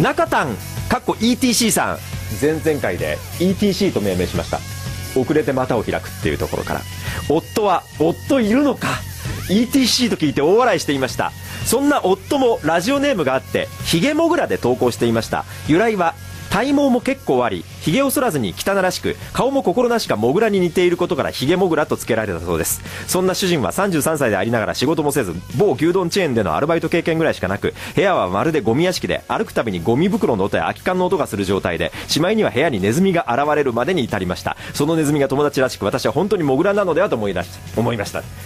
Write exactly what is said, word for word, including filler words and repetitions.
中丹かっこ イーティーシー さん、前々回で イーティーシー と命名しました。遅れて股を開くっていうところから、夫は夫いるのか イーティーシー と聞いて大笑いしていました。そんな夫もラジオネームがあって、ヒゲモグラで投稿していました。由来は体毛も結構あり、ヒゲを剃らずに汚らしく、顔も心なしかモグラに似ていることからヒゲモグラと付けられたそうです。そんな主人はさんじゅうさんさいでありながら仕事もせず、某牛丼チェーンでのアルバイト経験ぐらいしかなく、部屋はまるでゴミ屋敷で、歩くたびにゴミ袋の音や空き缶の音がする状態で、しまいには部屋にネズミが現れるまでに至りました。そのネズミが友達らしく、私は本当にモグラなのではと思い出し思いました。